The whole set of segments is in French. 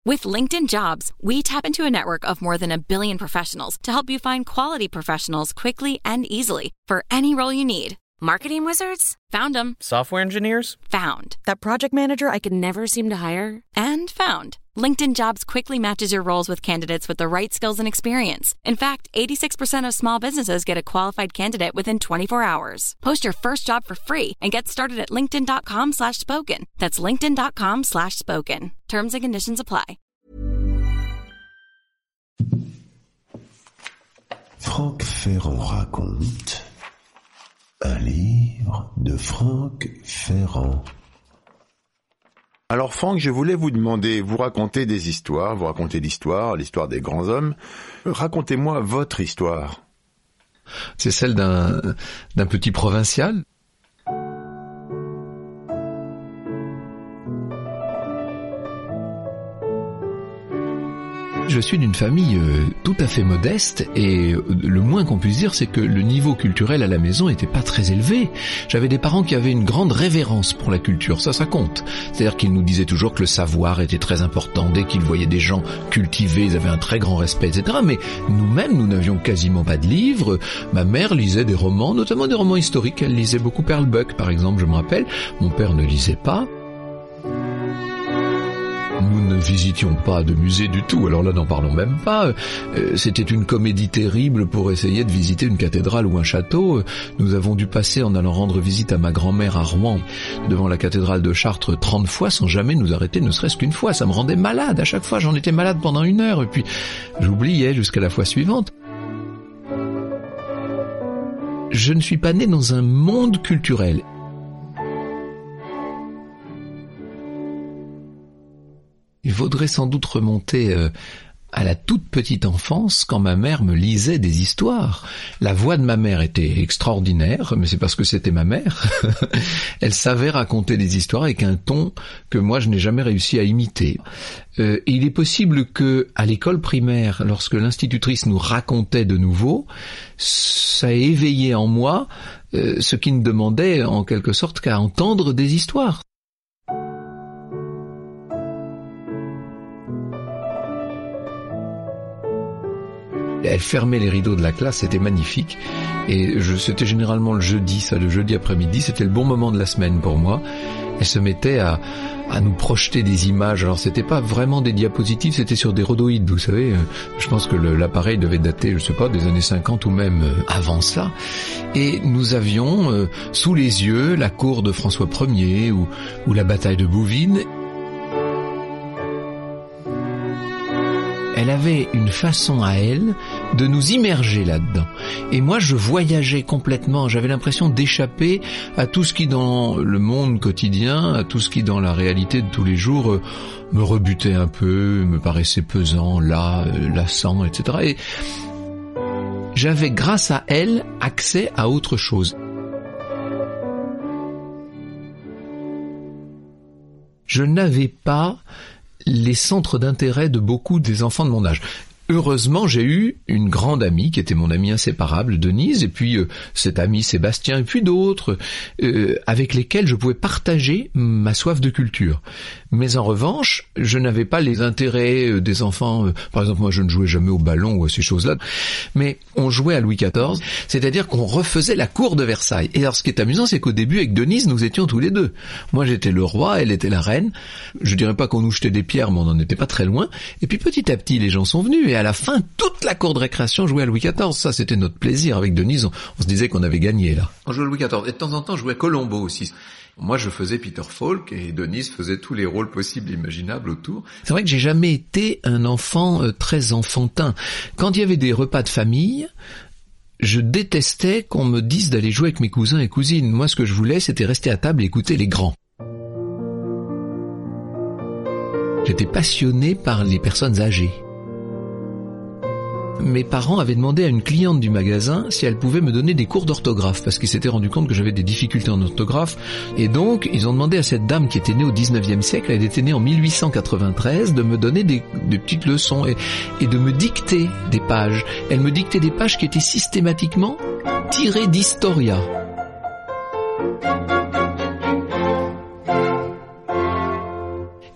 With LinkedIn Jobs, we tap into a network of more than 1 billion professionals to help you find quality professionals quickly and easily for any role you need. Marketing wizards? Found them. Software engineers? Found. That project manager I could never seem to hire? And found. LinkedIn Jobs quickly matches your roles with candidates with the right skills and experience. In fact, 86% of small businesses get a qualified candidate within 24 hours. Post your first job for free and get started at linkedin.com/spoken. That's linkedin.com/spoken. Terms and conditions apply. Franck Ferrand raconte. Un livre de Franck Ferrand. Alors Franck, je voulais vous demander, vous racontez des histoires, vous racontez l'histoire des grands hommes. Racontez-moi votre histoire. C'est celle d'un petit provincial. Je suis d'une famille tout à fait modeste et le moins qu'on puisse dire, c'est que le niveau culturel à la maison était pas très élevé. J'avais des parents qui avaient une grande révérence pour la culture, ça compte. C'est-à-dire qu'ils nous disaient toujours que le savoir était très important. Dès qu'ils voyaient des gens cultivés, ils avaient un très grand respect, etc. Mais nous-mêmes, nous n'avions quasiment pas de livres. Ma mère lisait des romans, notamment des romans historiques. Elle lisait beaucoup Pearl Buck, par exemple, je me rappelle. Mon père ne lisait pas. Nous ne visitions pas de musée du tout, alors là n'en parlons même pas. C'était une comédie terrible pour essayer de visiter une cathédrale ou un château. Nous avons dû passer en allant rendre visite à ma grand-mère à Rouen, devant la cathédrale de Chartres 30 fois sans jamais nous arrêter ne serait-ce qu'une fois. Ça me rendait malade, à chaque fois j'en étais malade pendant 1 heure et puis j'oubliais jusqu'à la fois suivante. Je ne suis pas né dans un monde culturel. Il faudrait sans doute remonter à la toute petite enfance, quand ma mère me lisait des histoires. La voix de ma mère était extraordinaire, mais c'est parce que c'était ma mère. Elle savait raconter des histoires avec un ton que moi je n'ai jamais réussi à imiter. Il est possible que, à l'école primaire, lorsque l'institutrice nous racontait de nouveau, ça ait éveillé en moi ce qui ne demandait en quelque sorte qu'à entendre des histoires. Elle fermait les rideaux de la classe, c'était magnifique. Et c'était généralement le jeudi après-midi, c'était le bon moment de la semaine pour moi. Elle se mettait à nous projeter des images. Alors c'était pas vraiment des diapositives, c'était sur des rhodoïdes, vous savez. Je pense que l'appareil devait dater, je sais pas, des années 50 ou même avant ça. Et nous avions sous les yeux la cour de François Ier ou la bataille de Bouvines. Elle avait une façon à elle de nous immerger là-dedans. Et moi, je voyageais complètement. J'avais l'impression d'échapper à tout ce qui, dans le monde quotidien, à tout ce qui, dans la réalité de tous les jours, me rebutait un peu, me paraissait pesant, lassant, etc. Et j'avais, grâce à elle, accès à autre chose. Je n'avais pas les centres d'intérêt de beaucoup des enfants de mon âge. Heureusement, j'ai eu une grande amie qui était mon amie inséparable, Denise, et puis cet ami Sébastien, et puis d'autres, avec lesquels je pouvais partager ma soif de culture. Mais en revanche, je n'avais pas les intérêts des enfants. Par exemple, moi, je ne jouais jamais au ballon ou à ces choses-là, mais on jouait à Louis XIV, c'est-à-dire qu'on refaisait la cour de Versailles. Et alors, ce qui est amusant, c'est qu'au début, avec Denise, nous étions tous les deux. Moi, j'étais le roi, elle était la reine. Je dirais pas qu'on nous jetait des pierres, mais on n'en était pas très loin. Et puis, petit à petit, les gens sont venus, et à la fin, toute la cour de récréation jouait à Louis XIV. Ça, c'était notre plaisir. Avec Denise, on se disait qu'on avait gagné, là. On jouait à Louis XIV. Et de temps en temps, je jouais à Colombo aussi. Moi, je faisais Peter Falk et Denise faisait tous les rôles possibles et imaginables autour. C'est vrai que j'ai jamais été un enfant très enfantin. Quand il y avait des repas de famille, je détestais qu'on me dise d'aller jouer avec mes cousins et cousines. Moi, ce que je voulais, c'était rester à table et écouter les grands. J'étais passionné par les personnes âgées. Mes parents avaient demandé à une cliente du magasin si elle pouvait me donner des cours d'orthographe, parce qu'ils s'étaient rendu compte que j'avais des difficultés en orthographe. Et donc, ils ont demandé à cette dame qui était née au 19e siècle, elle était née en 1893, de me donner des petites leçons et de me dicter des pages. Elle me dictait des pages qui étaient systématiquement tirées d'Historia. Et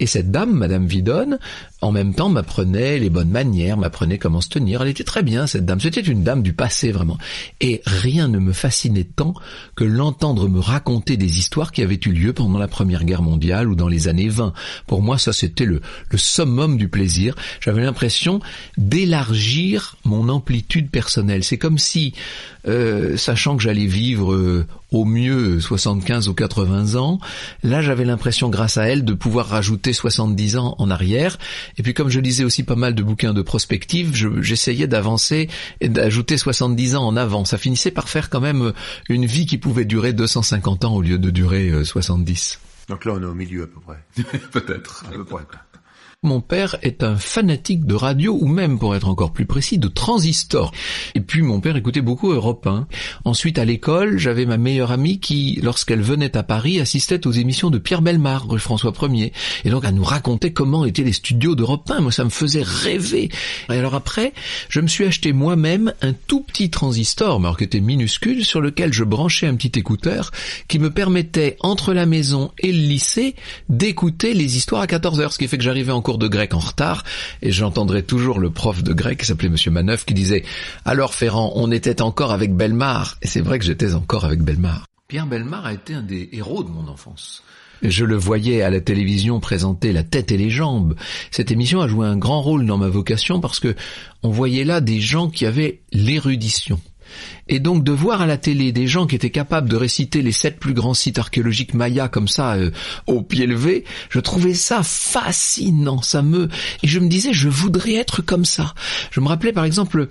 cette dame, Madame Vidonne, en même temps m'apprenait les bonnes manières, m'apprenait comment se tenir. Elle était très bien, cette dame. C'était une dame du passé, vraiment. Et rien ne me fascinait tant que l'entendre me raconter des histoires qui avaient eu lieu pendant la Première Guerre mondiale ou dans les années 20. Pour moi, ça, c'était le summum du plaisir. J'avais l'impression d'élargir mon amplitude personnelle. C'est comme si, sachant que j'allais vivre au mieux 75 ou 80 ans, là j'avais l'impression grâce à elle de pouvoir rajouter 70 ans en arrière. Et puis comme je lisais aussi pas mal de bouquins de prospective, j'essayais d'avancer et d'ajouter 70 ans en avant. Ça finissait par faire quand même une vie qui pouvait durer 250 ans au lieu de durer 70. Donc là on est au milieu à peu près. Peut-être. À peu près quoi. Mon père est un fanatique de radio, ou même, pour être encore plus précis, de transistor. Et puis mon père écoutait beaucoup Europe 1. Ensuite, à l'école, j'avais ma meilleure amie qui, lorsqu'elle venait à Paris, assistait aux émissions de Pierre Bellemare, rue François 1er. Et donc, elle nous racontait comment étaient les studios d'Europe 1. Moi, ça me faisait rêver. Et alors après, je me suis acheté moi-même un tout petit transistor, mais alors qui était minuscule, sur lequel je branchais un petit écouteur qui me permettait, entre la maison et le lycée, d'écouter les histoires à 14h, ce qui fait que j'arrivais en cours de grec en retard, et j'entendrais toujours le prof de grec qui s'appelait Monsieur Maneuf qui disait « Alors Ferrand, on était encore avec Bellemare ». Et c'est vrai que j'étais encore avec Bellemare. Pierre Bellemare a été un des héros de mon enfance. Je le voyais à la télévision présenter La tête et les jambes. Cette émission a joué un grand rôle dans ma vocation parce que on voyait là des gens qui avaient l'érudition. Et donc de voir à la télé des gens qui étaient capables de réciter les 7 plus grands sites archéologiques mayas comme ça au pied levé, je trouvais ça fascinant. Et je me disais, je voudrais être comme ça. Je me rappelais par exemple,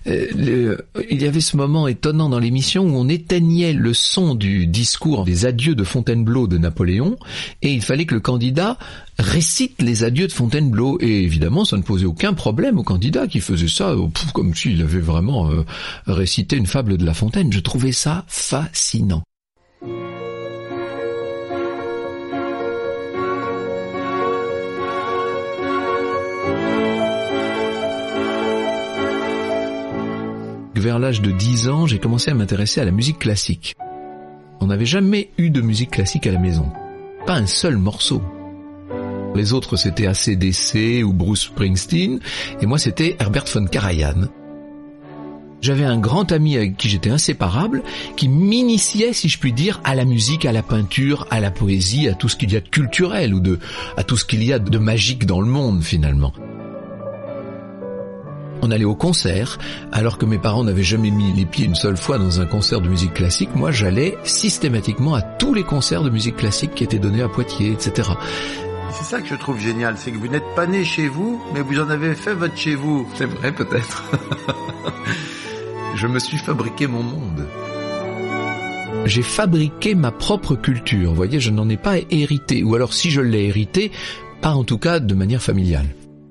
il y avait ce moment étonnant dans l'émission où on éteignait le son du discours des adieux de Fontainebleau de Napoléon, et il fallait que le candidat récite les adieux de Fontainebleau. Et évidemment, ça ne posait aucun problème au candidat qui faisait ça comme s'il avait vraiment récité une fable de La Fontaine. Je trouvais ça fascinant. Vers l'âge de 10 ans, j'ai commencé à m'intéresser à la musique classique. On n'avait jamais eu de musique classique à la maison. Pas un seul morceau. Les autres, c'était AC/DC ou Bruce Springsteen, et moi, c'était Herbert von Karajan. J'avais un grand ami avec qui j'étais inséparable, qui m'initiait, si je puis dire, à la musique, à la peinture, à la poésie, à tout ce qu'il y a de culturel, à tout ce qu'il y a de magique dans le monde, finalement. On allait au concert, alors que mes parents n'avaient jamais mis les pieds une seule fois dans un concert de musique classique. Moi, j'allais systématiquement à tous les concerts de musique classique qui étaient donnés à Poitiers, etc. C'est ça que je trouve génial, c'est que vous n'êtes pas né chez vous, mais vous en avez fait votre chez vous. C'est vrai, peut-être. Je me suis fabriqué mon monde. J'ai fabriqué ma propre culture. Vous voyez, je n'en ai pas hérité. Ou alors, si je l'ai hérité, pas en tout cas de manière familiale.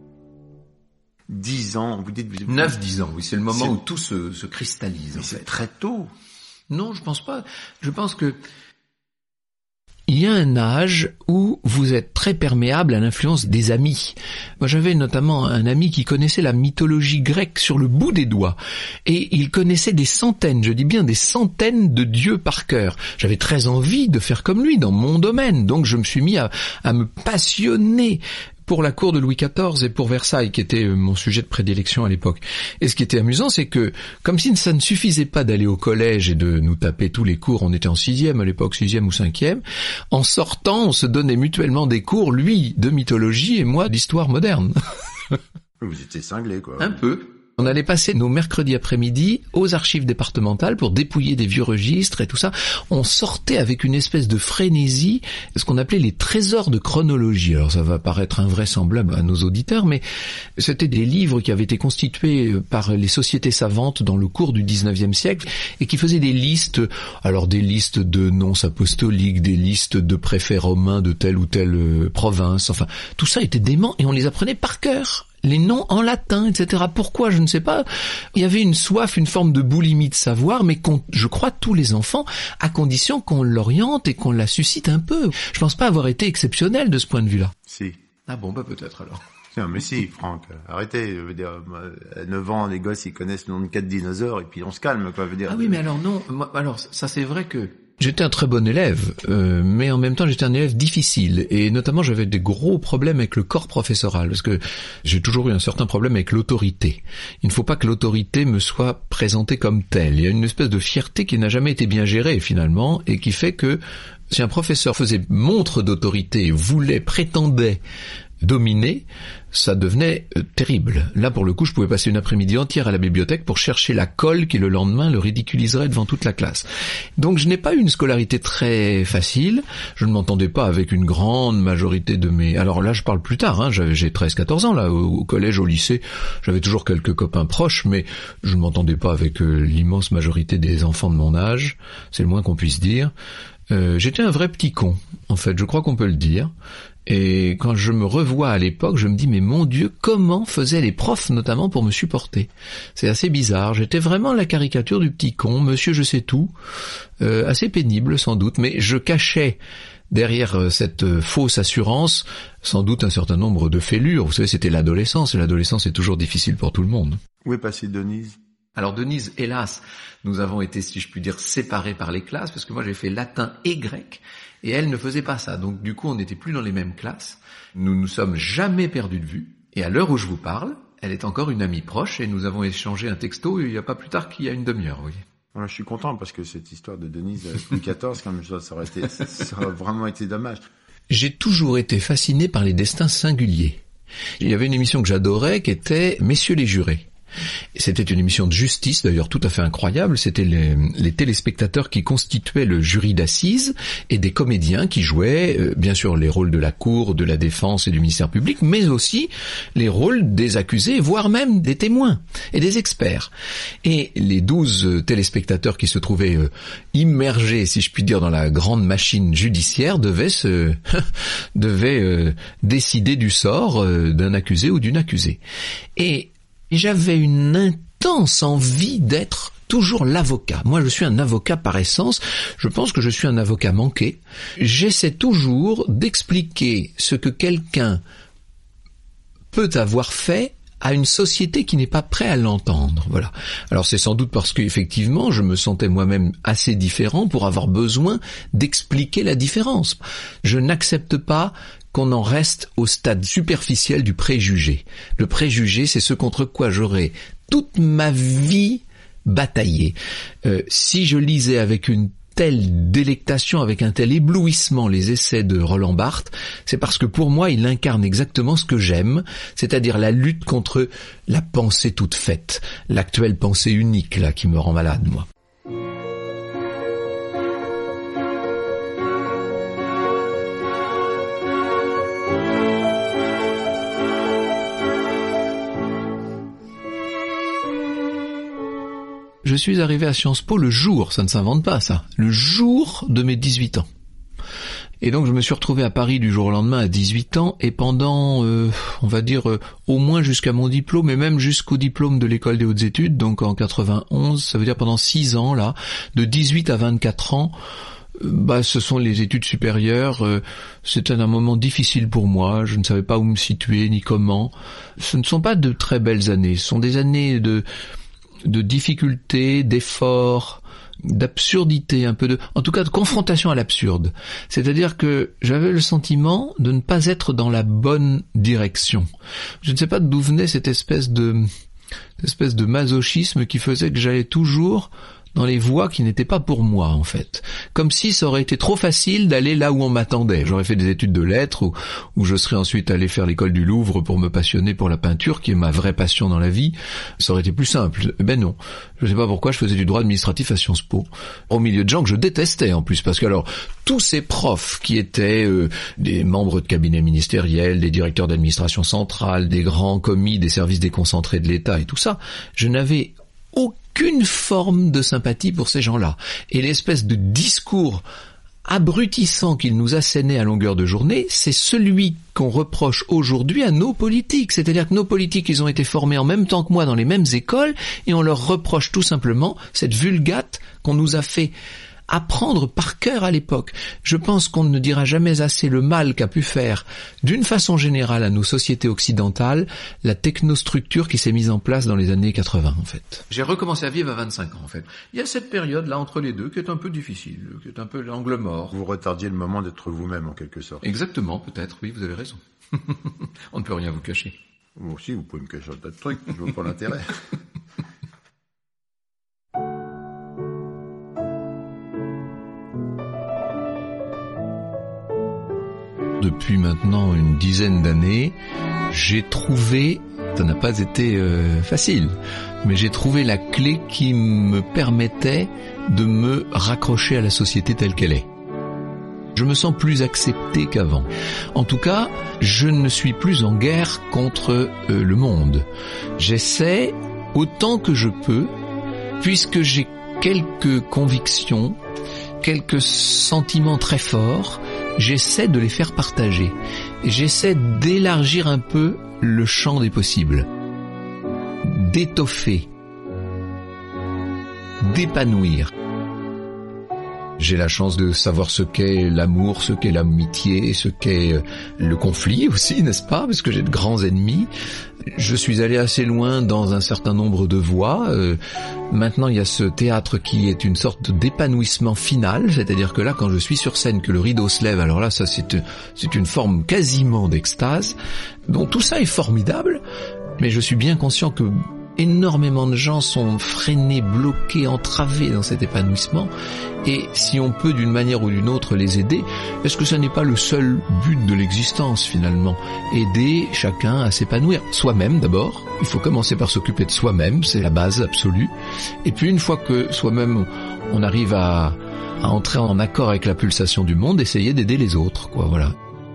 10 ans, vous dites... 9-10 ans, oui, c'est le moment où tout se cristallise. Mais c'est très tôt. Non, je pense pas. Je pense que il y a un âge où vous êtes très perméable à l'influence des amis. Moi, j'avais notamment un ami qui connaissait la mythologie grecque sur le bout des doigts. Et il connaissait des centaines, je dis bien des centaines de dieux par cœur. J'avais très envie de faire comme lui dans mon domaine. Donc, je me suis mis à me passionner pour la cour de Louis XIV et pour Versailles, qui était mon sujet de prédilection à l'époque. Et ce qui était amusant, c'est que, comme si ça ne suffisait pas d'aller au collège et de nous taper tous les cours, on était en 6e à l'époque, 6e ou 5e, en sortant, on se donnait mutuellement des cours, lui, de mythologie et moi, d'histoire moderne. Vous étiez cinglé, quoi. Un peu. On allait passer nos mercredis après-midi aux archives départementales pour dépouiller des vieux registres et tout ça. On sortait avec une espèce de frénésie, ce qu'on appelait les trésors de chronologie. Alors ça va paraître invraisemblable à nos auditeurs, mais c'était des livres qui avaient été constitués par les sociétés savantes dans le cours du 19e siècle et qui faisaient des listes, alors des listes de nonces apostoliques, des listes de préfets romains de telle ou telle province. Enfin, tout ça était dément et on les apprenait par cœur. Les noms en latin, etc. Pourquoi, je ne sais pas. Il y avait une soif, une forme de boulimie de savoir, mais je crois tous les enfants, à condition qu'on l'oriente et qu'on la suscite un peu. Je pense pas avoir été exceptionnel de ce point de vue-là. Si. Ah bon, bah peut-être alors. Non, mais si, Franck, arrêtez. Je veux dire, à 9 ans, les gosses, ils connaissent le nom de 4 dinosaures et puis on se calme, quoi. Je veux dire. Ah oui, mais alors non. Alors ça, c'est vrai que J'étais un très bon élève, mais en même temps j'étais un élève difficile, et notamment j'avais des gros problèmes avec le corps professoral, parce que j'ai toujours eu un certain problème avec l'autorité. Il ne faut pas que l'autorité me soit présentée comme telle. Il y a une espèce de fierté qui n'a jamais été bien gérée finalement, et qui fait que si un professeur faisait montre d'autorité, prétendait dominer, ça devenait terrible. Là, pour le coup, je pouvais passer une après-midi entière à la bibliothèque pour chercher la colle qui, le lendemain, le ridiculiserait devant toute la classe. Donc, je n'ai pas eu une scolarité très facile. Je ne m'entendais pas avec une grande majorité de mes... Alors là, je parle plus tard, hein. J'ai 13-14 ans, là, au collège, au lycée. J'avais toujours quelques copains proches, mais je ne m'entendais pas avec l'immense majorité des enfants de mon âge. C'est le moins qu'on puisse dire. J'étais un vrai petit con, en fait, je crois qu'on peut le dire. Et quand je me revois à l'époque, je me dis, mais mon Dieu, comment faisaient les profs, notamment, pour me supporter? C'est assez bizarre. J'étais vraiment la caricature du petit con, monsieur je sais tout, assez pénible sans doute, mais je cachais derrière cette fausse assurance, sans doute un certain nombre de fêlures. Vous savez, c'était l'adolescence, et l'adolescence est toujours difficile pour tout le monde. Où est passée Denise? Alors Denise, hélas, nous avons été, si je puis dire, séparés par les classes, parce que moi j'ai fait latin et grec, et elle ne faisait pas ça. Donc du coup, on n'était plus dans les mêmes classes. Nous nous sommes jamais perdus de vue. Et à l'heure où je vous parle, elle est encore une amie proche, et nous avons échangé un texto il n'y a pas plus tard qu'il y a une demi-heure, vous voyez. Alors, je suis content, parce que cette histoire de Denise, Louis XIV, comme je dis, ça aurait vraiment été dommage. J'ai toujours été fasciné par les destins singuliers. Il y avait une émission que j'adorais, qui était Messieurs les jurés. C'était une émission de justice, d'ailleurs tout à fait incroyable. C'était les téléspectateurs qui constituaient le jury d'assises et des comédiens qui jouaient, bien sûr, les rôles de la cour, de la défense et du ministère public, mais aussi les rôles des accusés, voire même des témoins et des experts. Et les 12 téléspectateurs qui se trouvaient immergés, si je puis dire, dans la grande machine judiciaire devaient décider du sort d'un accusé ou d'une accusée. Et j'avais une intense envie d'être toujours l'avocat. Moi, je suis un avocat par essence. Je pense que je suis un avocat manqué. J'essaie toujours d'expliquer ce que quelqu'un peut avoir fait à une société qui n'est pas prête à l'entendre. Voilà. Alors c'est sans doute parce qu'effectivement, je me sentais moi-même assez différent pour avoir besoin d'expliquer la différence. Je n'accepte pas qu'on en reste au stade superficiel du préjugé. Le préjugé, c'est ce contre quoi j'aurais toute ma vie bataillé. Si je lisais avec une telle délectation, avec un tel éblouissement les essais de Roland Barthes, c'est parce que pour moi, il incarne exactement ce que j'aime, c'est-à-dire la lutte contre la pensée toute faite, l'actuelle pensée unique, là, qui me rend malade, moi. Je suis arrivé à Sciences Po le jour, ça ne s'invente pas ça, le jour de mes 18 ans. Et donc je me suis retrouvé à Paris du jour au lendemain à 18 ans, et pendant, on va dire, au moins jusqu'à mon diplôme, et même jusqu'au diplôme de l'école des hautes études, donc en 91, ça veut dire pendant 6 ans, là, de 18 à 24 ans, ce sont les études supérieures. C'était un moment difficile pour moi, je ne savais pas où me situer, ni comment. Ce ne sont pas de très belles années, ce sont des années de difficultés, d'efforts, d'absurdité, en tout cas de confrontation à l'absurde. C'est-à-dire que j'avais le sentiment de ne pas être dans la bonne direction. Je ne sais pas d'où venait cette espèce de masochisme qui faisait que j'allais toujours dans les voies qui n'étaient pas pour moi, en fait. Comme si ça aurait été trop facile d'aller là où on m'attendait. J'aurais fait des études de lettres, où je serais ensuite allé faire l'école du Louvre pour me passionner pour la peinture, qui est ma vraie passion dans la vie. Ça aurait été plus simple. Ben non. Je ne sais pas pourquoi je faisais du droit administratif à Sciences Po. Au milieu de gens que je détestais, en plus. Parce que alors, tous ces profs qui étaient des membres de cabinet ministériel, des directeurs d'administration centrale, des grands commis, des services déconcentrés de l'État et tout ça, je n'avais aucune forme de sympathie pour ces gens-là. Et l'espèce de discours abrutissant qu'ils nous assénaient à longueur de journée, c'est celui qu'on reproche aujourd'hui à nos politiques. C'est-à-dire que nos politiques, ils ont été formés en même temps que moi dans les mêmes écoles, et on leur reproche tout simplement cette vulgate qu'on nous a fait apprendre par cœur à l'époque. Je pense qu'on ne dira jamais assez le mal qu'a pu faire, d'une façon générale, à nos sociétés occidentales, la technostructure qui s'est mise en place dans les années 80, en fait. J'ai recommencé à vivre à 25 ans, en fait. Il y a cette période-là entre les deux qui est un peu difficile, qui est un peu l'angle mort. Vous retardiez le moment d'être vous-même, en quelque sorte. Exactement, peut-être, oui, vous avez raison. On ne peut rien vous cacher. Vous aussi, vous pouvez me cacher un tas de trucs, je vois pas l'intérêt. Depuis maintenant une dizaine d'années, j'ai trouvé, ça n'a pas été facile, mais j'ai trouvé la clé qui me permettait de me raccrocher à la société telle qu'elle est. Je me sens plus accepté qu'avant. En tout cas, je ne suis plus en guerre contre le monde. J'essaie autant que je peux, puisque j'ai quelques convictions, quelques sentiments très forts, j'essaie de les faire partager. J'essaie d'élargir un peu le champ des possibles, d'étoffer, d'épanouir. J'ai la chance de savoir ce qu'est l'amour, ce qu'est l'amitié, ce qu'est le conflit aussi, n'est-ce pas? Parce que j'ai de grands ennemis. Je suis allé assez loin dans un certain nombre de voies. Maintenant, il y a ce théâtre qui est une sorte d'épanouissement final, c'est-à-dire que là, quand je suis sur scène, que le rideau se lève, alors là, ça c'est une forme quasiment d'extase. Donc tout ça est formidable, mais je suis bien conscient que énormément de gens sont freinés, bloqués, entravés dans cet épanouissement. Et si on peut d'une manière ou d'une autre les aider, est-ce que ça n'est pas le seul but de l'existence finalement? Aider chacun à s'épanouir. Soi-même d'abord. Il faut commencer par s'occuper de soi-même, c'est la base absolue. Et puis une fois que soi-même on arrive à entrer en accord avec la pulsation du monde, essayer d'aider les autres, quoi, voilà.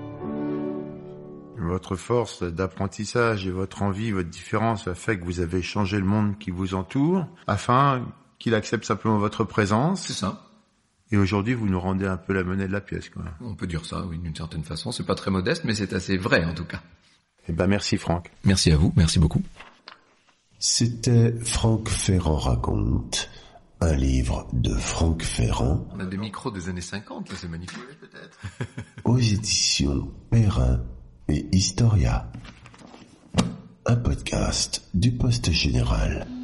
Votre force d'apprentissage et votre envie, votre différence a fait que vous avez changé le monde qui vous entoure afin qu'il accepte simplement votre présence. C'est ça. Et aujourd'hui, vous nous rendez un peu la monnaie de la pièce, quoi. On peut dire ça, oui, d'une certaine façon. C'est pas très modeste, mais c'est assez vrai, en tout cas. Eh ben, merci, Franck. Merci à vous, merci beaucoup. C'était Franck Ferrand raconte, un livre de Franck Ferrand. On a des micros des années 50, là, c'est magnifique, peut-être. Aux éditions Perrin et Historia. Un podcast du Poste Général.